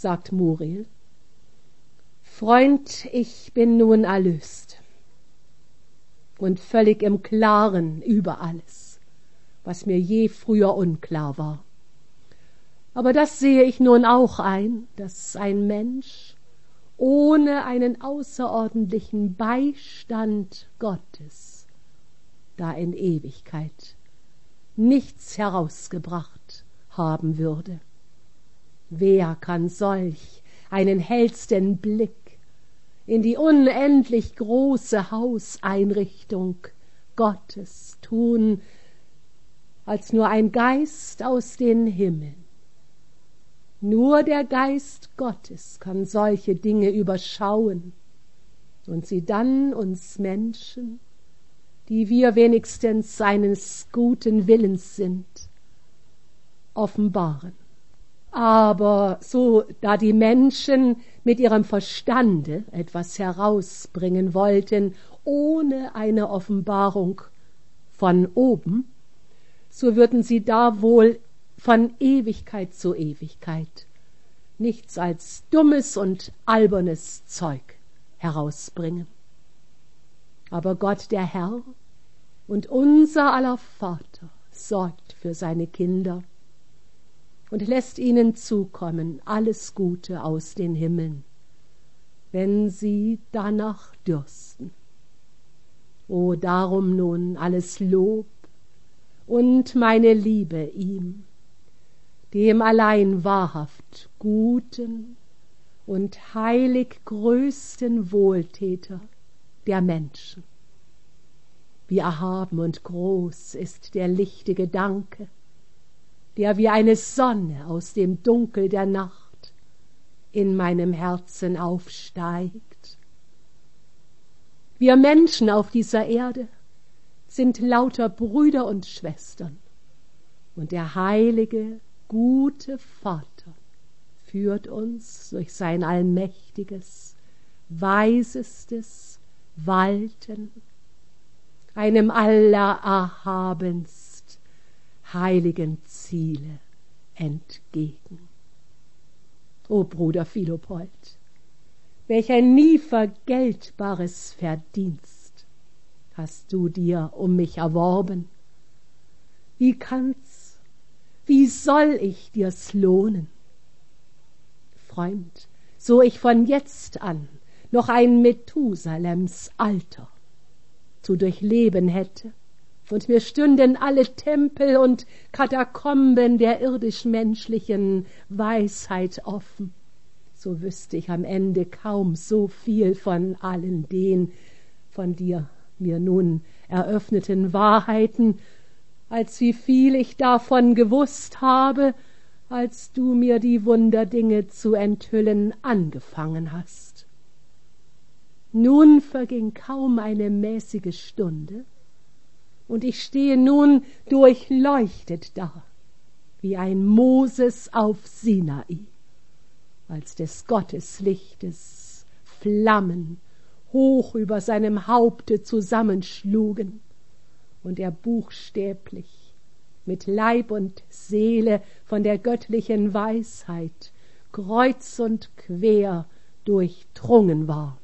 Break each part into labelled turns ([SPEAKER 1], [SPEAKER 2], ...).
[SPEAKER 1] sagt Muriel. Freund, ich bin nun erlöst und völlig im Klaren über alles, was mir je früher unklar war. Aber das sehe ich nun auch ein, dass ein Mensch ohne einen außerordentlichen Beistand Gottes da in Ewigkeit nichts herausgebracht haben würde. Wer kann solch einen hellsten Blick in die unendlich große Hauseinrichtung Gottes tun, als nur ein Geist aus den Himmeln? Nur der Geist Gottes kann solche Dinge überschauen und sie dann uns Menschen, die wir wenigstens seines guten Willens sind, offenbaren. Aber so, da die Menschen mit ihrem Verstande etwas herausbringen wollten, ohne eine Offenbarung von oben, so würden sie da wohl von Ewigkeit zu Ewigkeit nichts als dummes und albernes Zeug herausbringen. Aber Gott, der Herr und unser aller Vater, sorgt für seine Kinder und lässt ihnen zukommen alles Gute aus den Himmeln, wenn sie danach dürsten. O darum nun alles Lob und meine Liebe ihm, dem allein wahrhaft guten und heilig größten Wohltäter der Menschen. Wie erhaben und groß ist der lichte Gedanke, der wie eine Sonne aus dem Dunkel der Nacht in meinem Herzen aufsteigt. Wir Menschen auf dieser Erde sind lauter Brüder und Schwestern, und der heilige, gute Vater führt uns durch sein allmächtiges, weisestes Walten einem allererhabenst heiligen Ziele entgegen. O Bruder Philopold, welch ein nie vergeltbares Verdienst hast du dir um mich erworben. Wie soll ich dir's lohnen? Freund, so ich von jetzt an noch ein Methusalems Alter zu durchleben hätte, und mir stünden alle Tempel und Katakomben der irdisch-menschlichen Weisheit offen, so wüsste ich am Ende kaum so viel von allen den von dir mir nun eröffneten Wahrheiten, als wie viel ich davon gewusst habe, als du mir die Wunderdinge zu enthüllen angefangen hast. Nun verging kaum eine mäßige Stunde, und ich stehe nun durchleuchtet da, wie ein Moses auf Sinai, als des Gotteslichtes Flammen hoch über seinem Haupte zusammenschlugen und er buchstäblich mit Leib und Seele von der göttlichen Weisheit kreuz und quer durchdrungen war.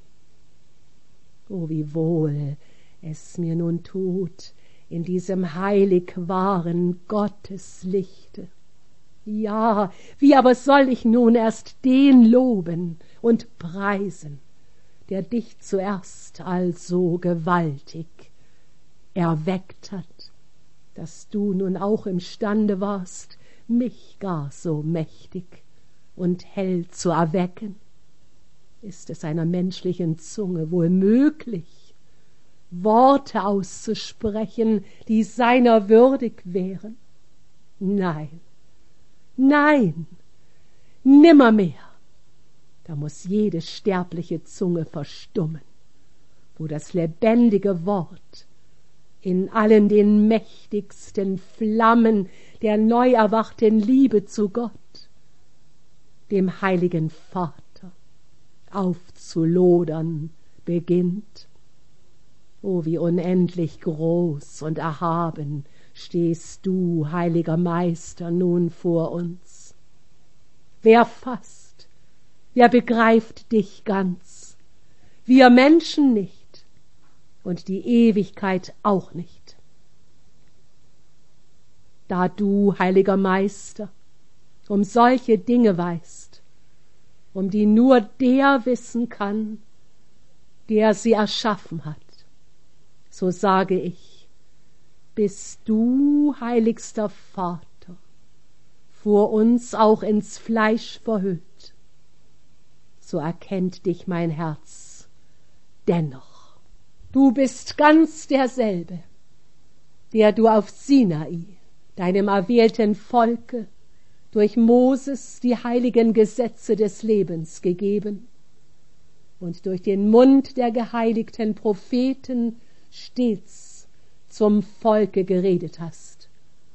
[SPEAKER 1] O, wie wohl es mir nun tut, in diesem heilig wahren Gotteslichte. Ja, wie aber soll ich nun erst den loben und preisen, der dich zuerst also gewaltig erweckt hat, dass du nun auch imstande warst, mich gar so mächtig und hell zu erwecken? Ist es einer menschlichen Zunge wohl möglich, Worte auszusprechen, die seiner würdig wären? Nein, nein, nimmermehr. Da muß jede sterbliche Zunge verstummen, wo das lebendige Wort in allen den mächtigsten Flammen der neu erwachten Liebe zu Gott, dem heiligen Vater, aufzulodern beginnt. O, wie unendlich groß und erhaben stehst du, heiliger Meister, nun vor uns. Wer fasst Wer begreift dich ganz? Wir Menschen nicht und die Ewigkeit auch nicht. Da du, heiliger Meister, um solche Dinge weißt, um die nur der wissen kann, der sie erschaffen hat, so sage ich, bist du, heiligster Vater, vor uns auch ins Fleisch verhüllt, so erkennt dich mein Herz dennoch. Du bist ganz derselbe, der du auf Sinai, deinem erwählten Volke, durch Moses die heiligen Gesetze des Lebens gegeben und durch den Mund der geheiligten Propheten stets zum Volke geredet hast.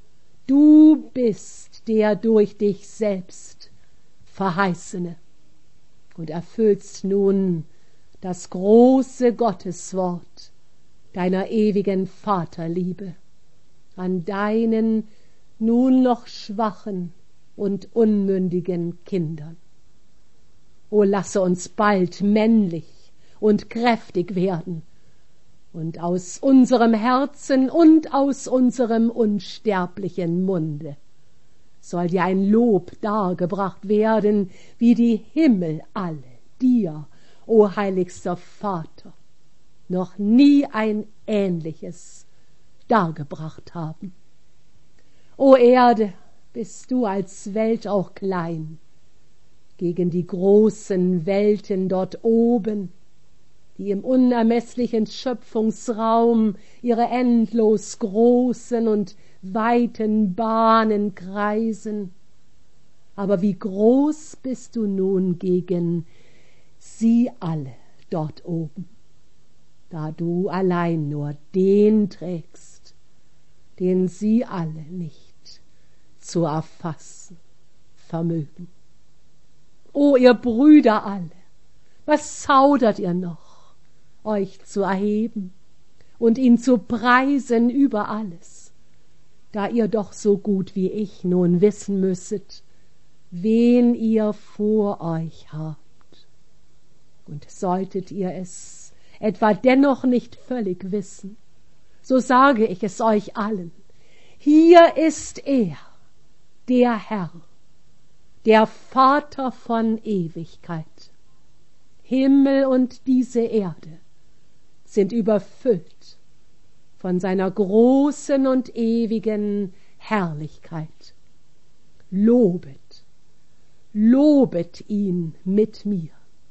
[SPEAKER 1] Du bist der durch dich selbst Verheißene und erfüllst nun das große Gotteswort deiner ewigen Vaterliebe an deinen nun noch schwachen und unmündigen Kindern. O lasse uns bald männlich und kräftig werden und aus unserem Herzen und aus unserem unsterblichen Munde soll dir ein Lob dargebracht werden, wie die Himmel alle dir, o heiligster Vater, noch nie ein ähnliches dargebracht haben. O Erde, bist du als Welt auch klein, gegen die großen Welten dort oben, die im unermesslichen Schöpfungsraum ihre endlos großen und weiten Bahnen kreisen. Aber wie groß bist du nun gegen sie alle dort oben, da du allein nur den trägst, den sie alle nicht zu erfassen vermögen. O ihr Brüder alle, was zaudert ihr noch, euch zu erheben und ihn zu preisen über alles, da ihr doch so gut wie ich nun wissen müsset, wen ihr vor euch habt. Und solltet ihr es etwa dennoch nicht völlig wissen, so sage ich es euch allen, hier ist er, der Herr, der Vater von Ewigkeit. Himmel und diese Erde sind überfüllt von seiner großen und ewigen Herrlichkeit. Lobet, lobet ihn mit mir.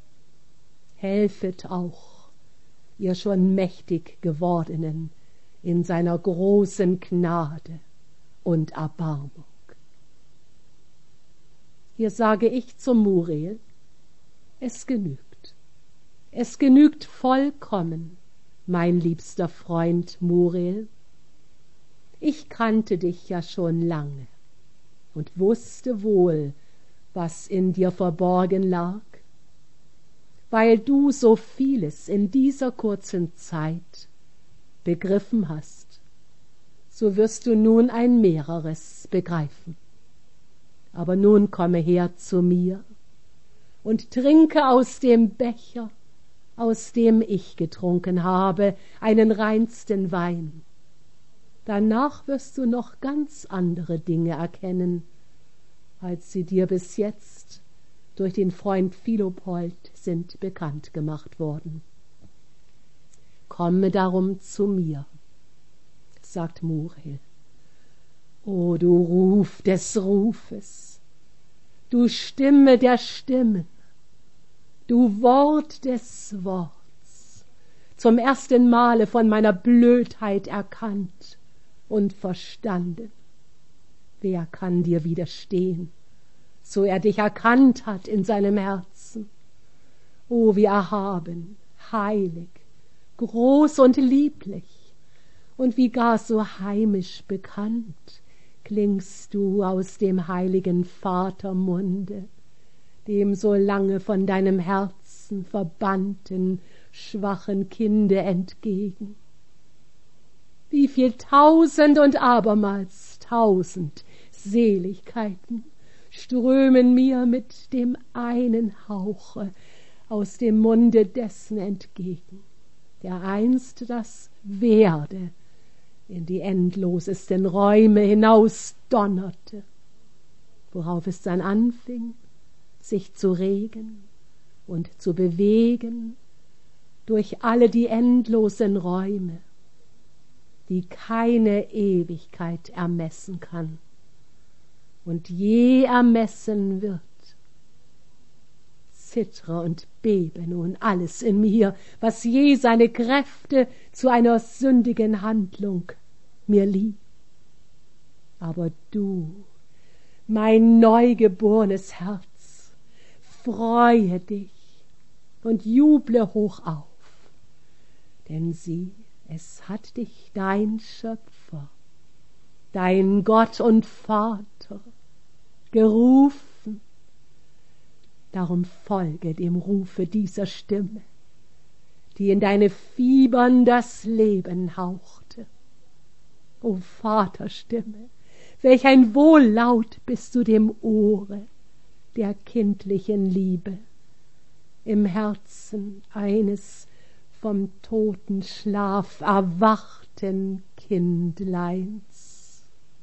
[SPEAKER 1] Helfet auch, ihr schon mächtig gewordenen, in seiner großen Gnade und Erbarmung. Hier sage ich zum Muriel, es genügt vollkommen, mein liebster Freund Muriel. Ich kannte dich ja schon lange und wusste wohl, was in dir verborgen lag. Weil du so vieles in dieser kurzen Zeit begriffen hast, so wirst du nun ein mehreres begreifen. Aber nun komme her zu mir und trinke aus dem Becher, aus dem ich getrunken habe, einen reinsten Wein. Danach wirst du noch ganz andere Dinge erkennen, als sie dir bis jetzt durch den Freund Philopold sind bekannt gemacht worden. Komme darum zu mir, sagt Muriel. O du Ruf des Rufes, du Stimme der Stimmen, du Wort des Worts, zum ersten Male von meiner Blödheit erkannt und verstanden. Wer kann dir widerstehen, so er dich erkannt hat in seinem Herzen? O, wie erhaben, heilig, groß und lieblich und wie gar so heimisch bekannt klingst du aus dem heiligen Vatermunde, dem so lange von deinem Herzen verbannten, schwachen Kinde entgegen. Wie viel tausend und abermals tausend Seligkeiten strömen mir mit dem einen Hauche aus dem Munde dessen entgegen, der einst das Werde in die endlosesten Räume hinausdonnerte, worauf es dann anfing, sich zu regen und zu bewegen durch alle die endlosen Räume, die keine Ewigkeit ermessen kann und je ermessen wird. Zittre und bebe nun alles in mir, was je seine Kräfte zu einer sündigen Handlung mir lieh. Aber du, mein neugebornes Herz, freue dich und juble hoch auf, denn sieh, es hat dich dein Schöpfer, dein Gott und Vater gerufen. Darum folge dem Rufe dieser Stimme, die in deine Fibern das Leben hauchte. O Vaterstimme, welch ein Wohllaut bist du dem Ohre der kindlichen Liebe im Herzen eines vom Totenschlaf erwachten Kindleins.